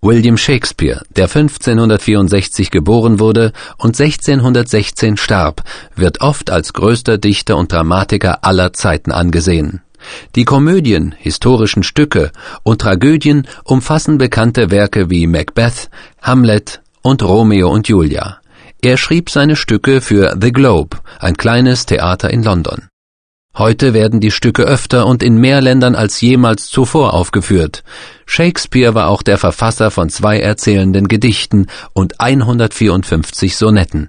William Shakespeare, der 1564 geboren wurde und 1616 starb, wird oft als größter Dichter und Dramatiker aller Zeiten angesehen. Die Komödien, historischen Stücke und Tragödien umfassen bekannte Werke wie Macbeth, Hamlet und Romeo und Julia. Er schrieb seine Stücke für The Globe, ein kleines Theater in London. Heute werden die Stücke öfter und in mehr Ländern als jemals zuvor aufgeführt. Shakespeare war auch der Verfasser von 2 erzählenden Gedichten und 154 Sonetten.